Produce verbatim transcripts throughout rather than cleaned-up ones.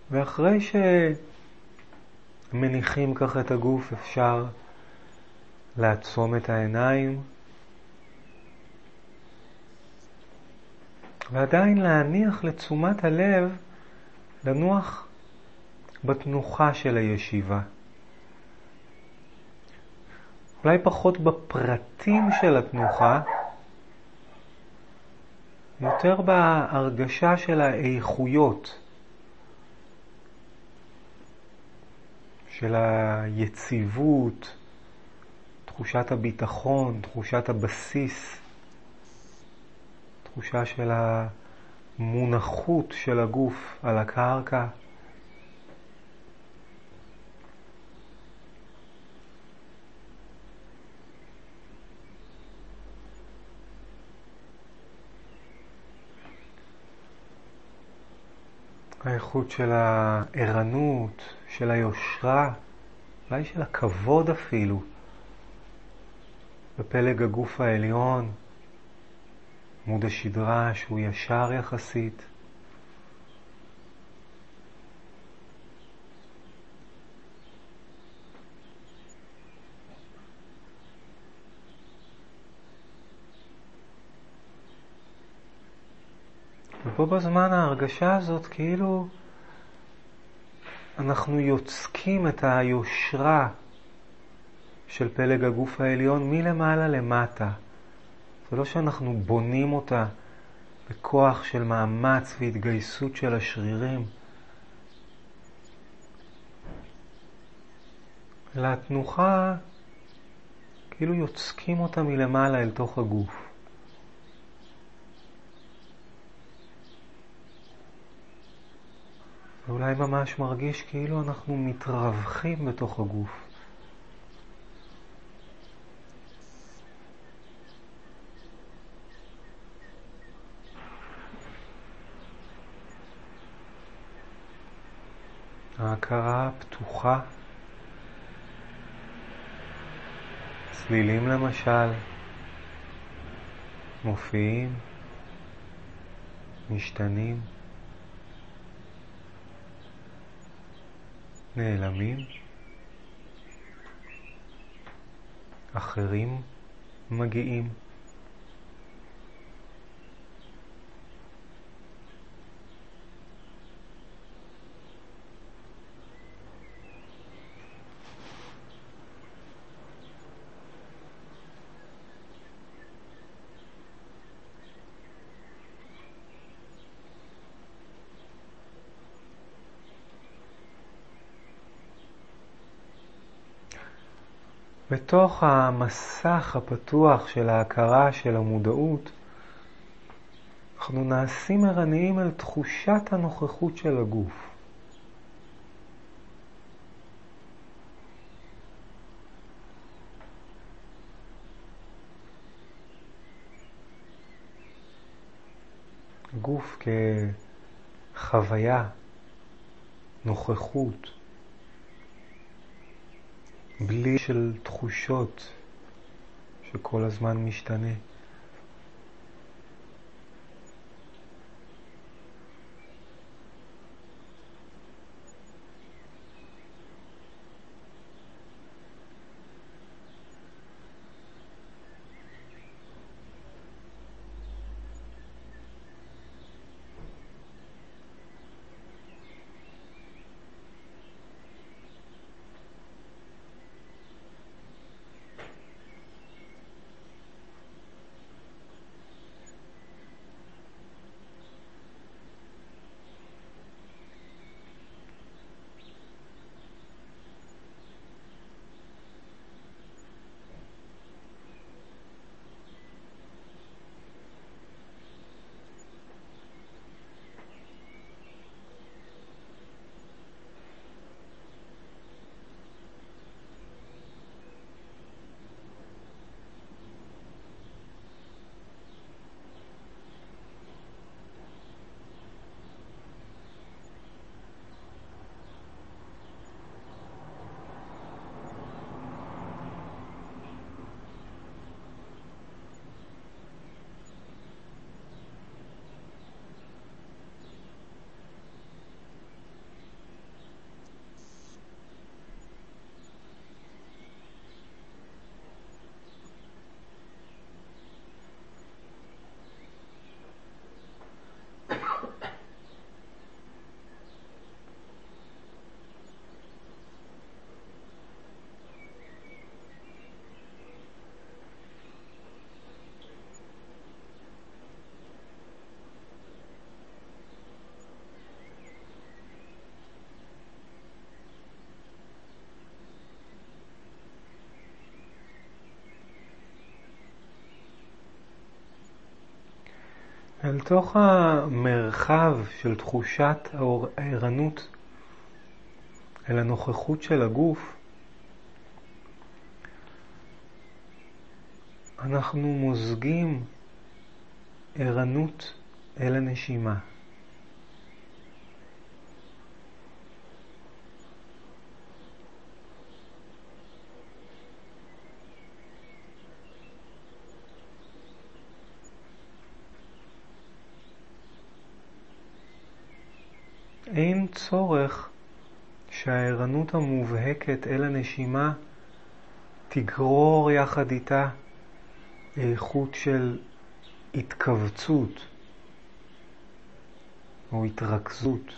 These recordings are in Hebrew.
ואחרי שמניחים ככה את הגוף, אפשר לעצום את העיניים, ועדיין להניח לתשומת הלב לנוח בתנוחה של הישיבה. אולי פחות בפרטים של התנוחה, יותר בהרגשה של האיכויות, של היציבות, תחושת הביטחון, תחושת הבסיס, תחושה של המונחות של הגוף על הקרקע. האיכות של הערנות, של היושרה, אולי של הכבוד אפילו, בפלג הגוף העליון, עמוד השדרה שהוא ישר יחסית. ובו בזמן ההרגשה הזאת כאילו אנחנו יוצקים את היושרה של פלג הגוף העליון מלמעלה למטה. זה לא שאנחנו בונים אותה בכוח של מאמץ והתגייסות של השרירים, אלא התנוחה כאילו יוצקים אותה מלמעלה אל תוך הגוף. ואולי ממש מרגיש כאילו אנחנו מתרווחים בתוך הגוף. ההכרה פתוחה. צלילים למשל מופיעים, משתנים, נעלמים, אחרים מגיעים. בתוך המסך הפתוח של ההכרה של המודעות, אנחנו נעשים ערניים על תחושת הנוכחות של הגוף. גוף כחוויה, נוכחות, בלי של תחושות שכל הזמן משתנה. אל תוך המרחב של תחושת הערנות אל הנוכחות של הגוף, אנחנו מוזגים ערנות אל הנשימה. אין צורך שהערנות המובהקת אל הנשימה תגרור יחד איתה איכות של התכווצות או התרכזות.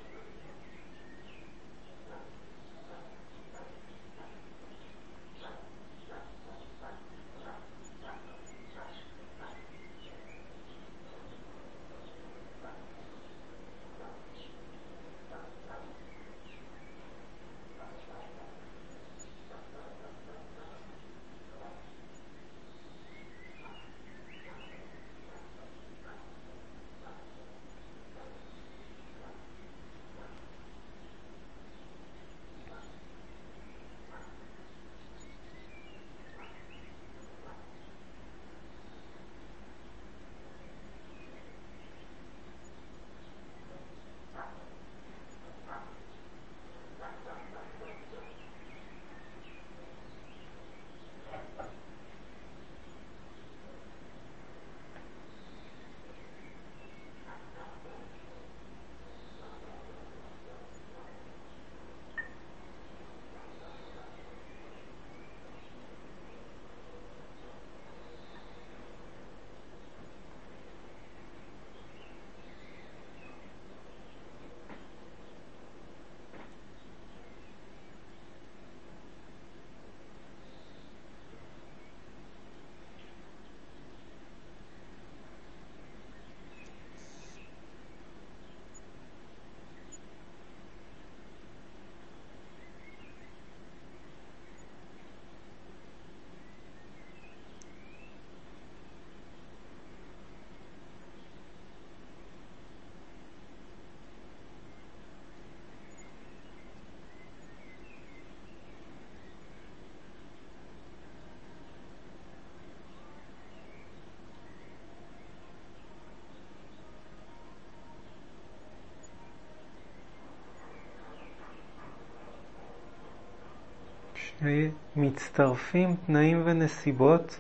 מצטרפים תנאים ונסיבות,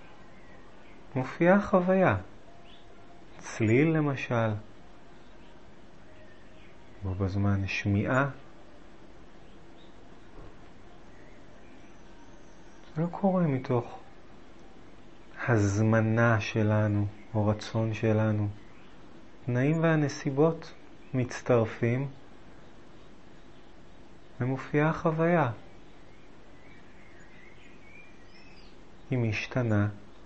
מופיעה חוויה. צליל למשל, בו בזמן שמיעה. זה לא קורה מתוך הזמנה שלנו או רצון שלנו. תנאים והנסיבות מצטרפים ומופיעה חוויה. היא משתנה,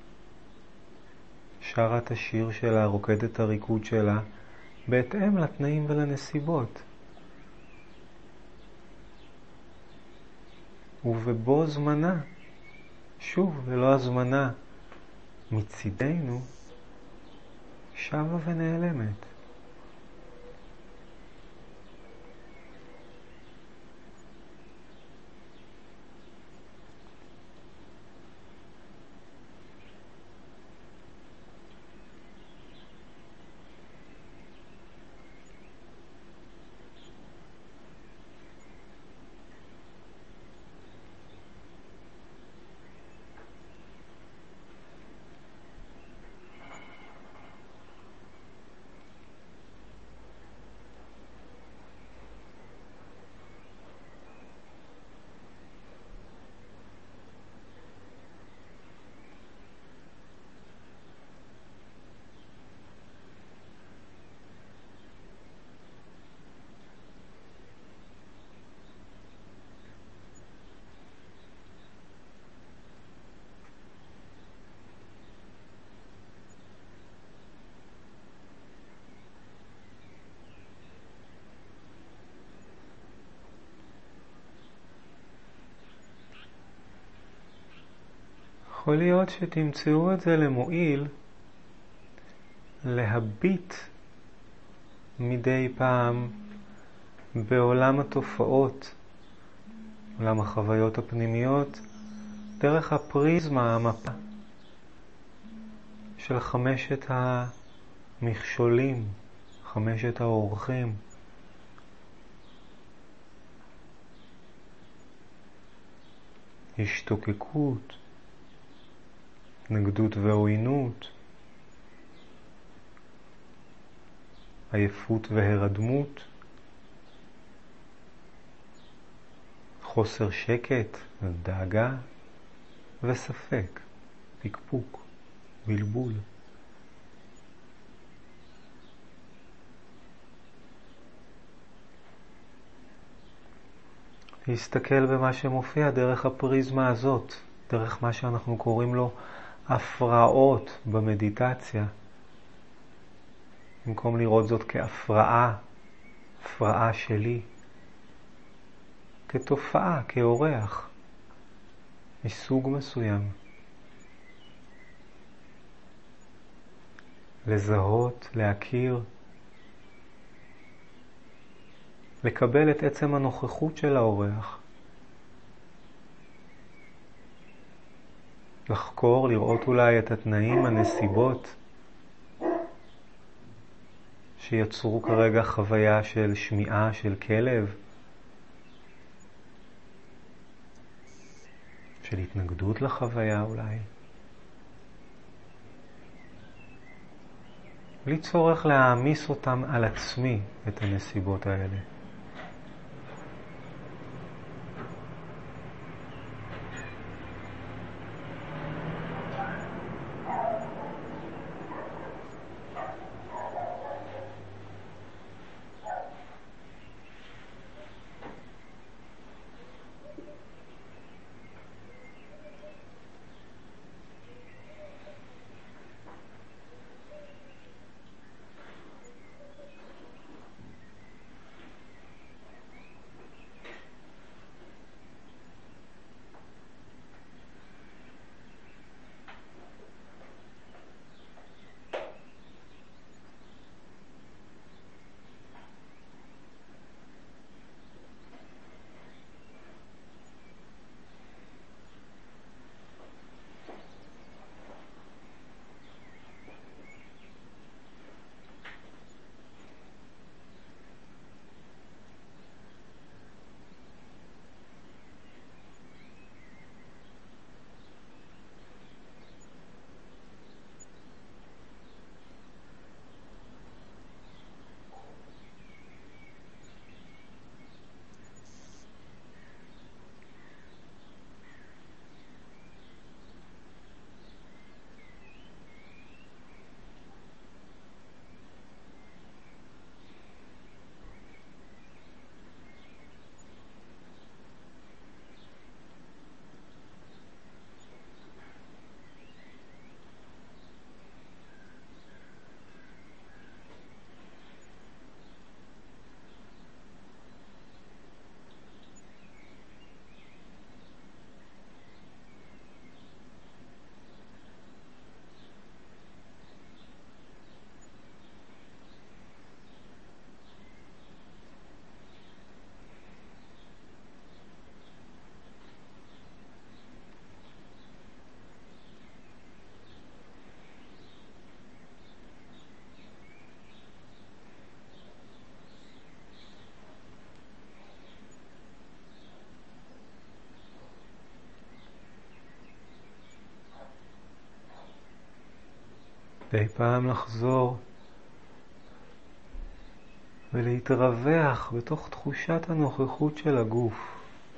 שרה את השיר שלה, רוקדת את הריקוד שלה, בהתאם לתנאים ולנסיבות. ובבו זמנה, שוב, ללא הזמנה מצידנו, שבה ונעלמת. יכול להיות שתמצאו את זה למועיל להביט מדי פעם בעולם התופעות, עולם החוויות הפנימיות, דרך הפריזמה, המפה של חמשת המכשולים, חמשת האורחים. השתוקקות, התנגדות ועוינות, עייפות והרדמות, חוסר שקט, דאגה וספק, פקפוק, בלבול. להסתכל במה שמופיע דרך הפריזמה הזאת, דרך מה שאנחנו קוראים לו הפרעות במדיטציה. במקום לראות זאת כהפרעה, הפרעה שלי, כתופעה, כאורח, מסוג מסוים. לזהות, להכיר, לקבל את עצם הנוכחות של האורח. לחקור, לראות אולי את התנאים, הנסיבות, שיצרו כרגע חוויה של שמיעה של כלב, של התנגדות לחוויה אולי. בלי צורך להעמיס אותם על עצמי, את הנסיבות האלה. די פעם לחזור ולהתרווח בתוך תחושת הנוכחות של הגוף.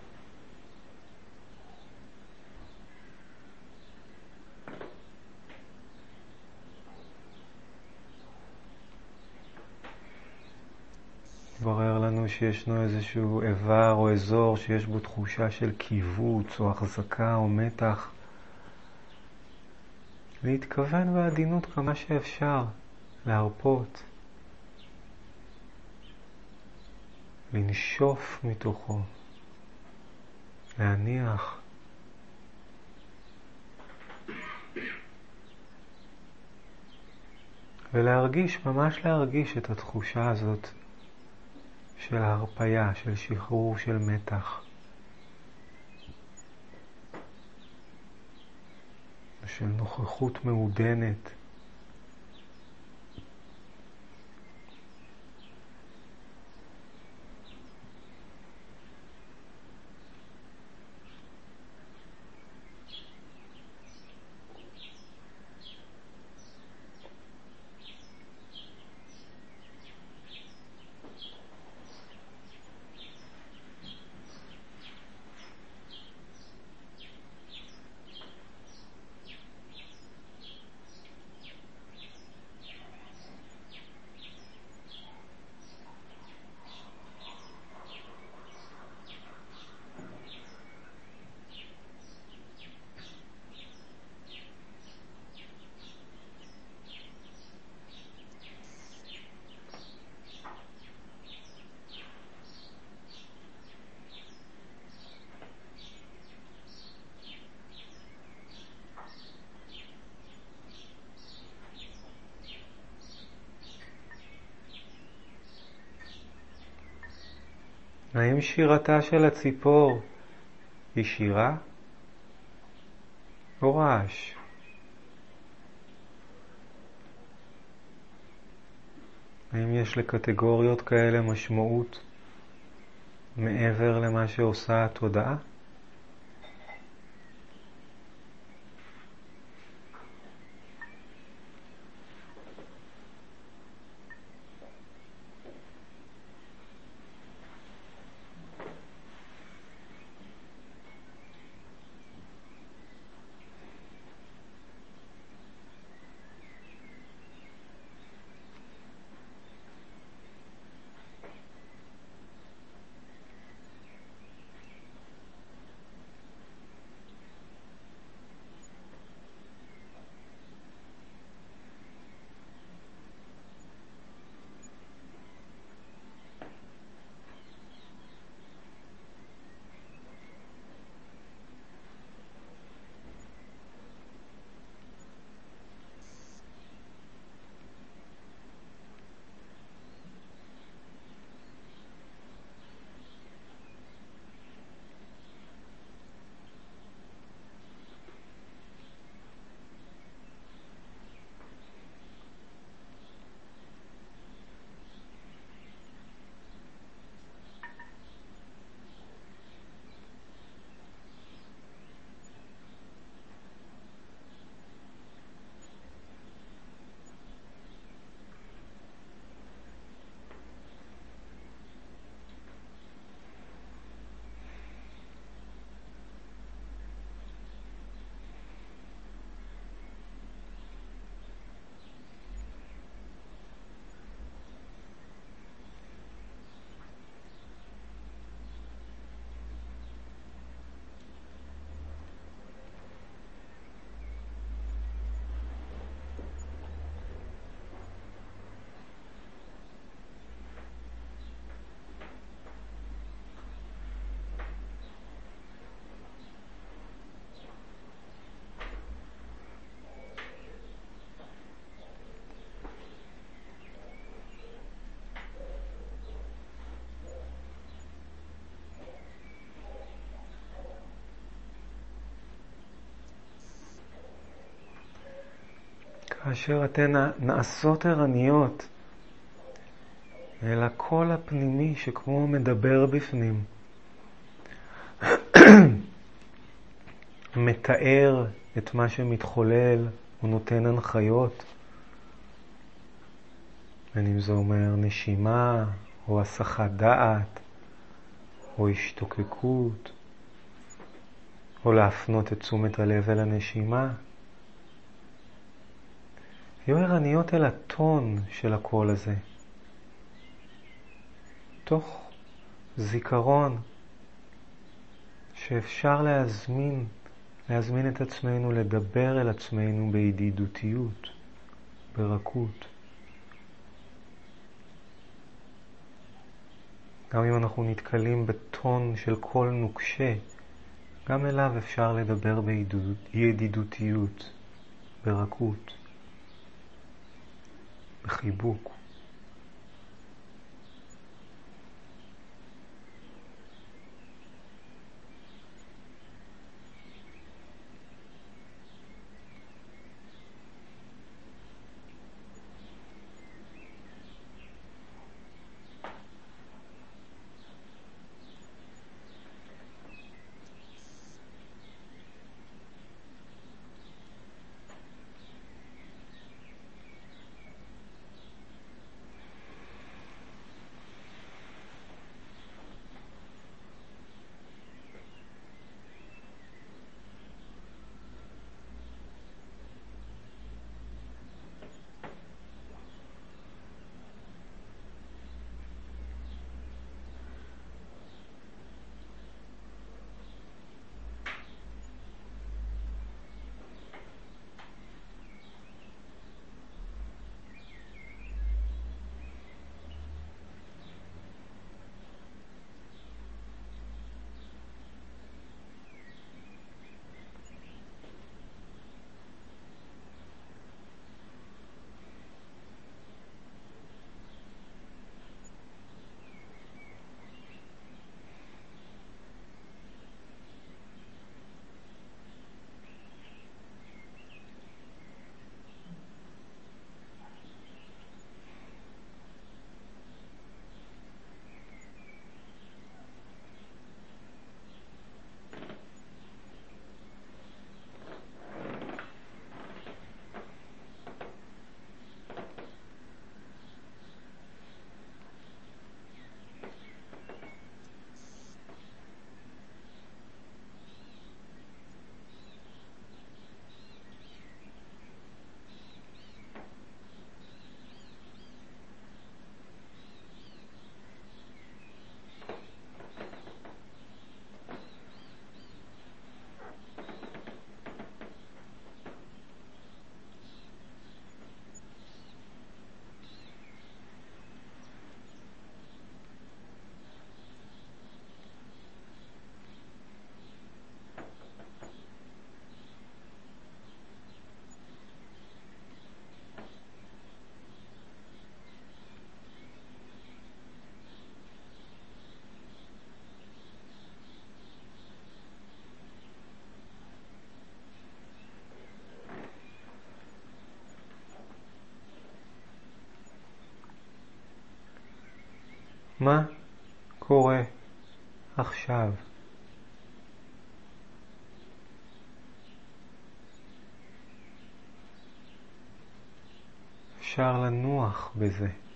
ברר לנו שישנו איזשהו איבר או אזור שיש בו תחושה של קיבוץ או החזקה או מתח. להתכוון בעדינות כמה שאפשר, להרפות, לנשוף מתוכו, להניח. ולהרגיש, ממש להרגיש את התחושה הזאת של הרפיה, של שחרור, של מתח. של נוכחות מעודנת. האם שירתה של הציפור היא שירה או רעש? האם יש לקטגוריות כאלה משמעות מעבר למה שעושה התודעה? כאשר אתן נעשות ערניות אל הקול הפנימי שכמו מדבר בפנים, מתאר את מה שמתחולל ונותן הנחיות, בין אם זה אומר נשימה או הסחת דעת או השתוקקות או להפנות את תשומת הלב אל הנשימה. היו ערניות אל הטון של הקול הזה, תוך זיכרון שאפשר להזמין, להזמין את עצמנו לדבר אל עצמנו בידידותיות, ברכות. גם אם אנחנו נתקלים בטון של קול נוקשה, גם אליו אפשר לדבר בידידותיות, ברכות. בחיבוק. מה קורה עכשיו? אפשר לנוח בזה.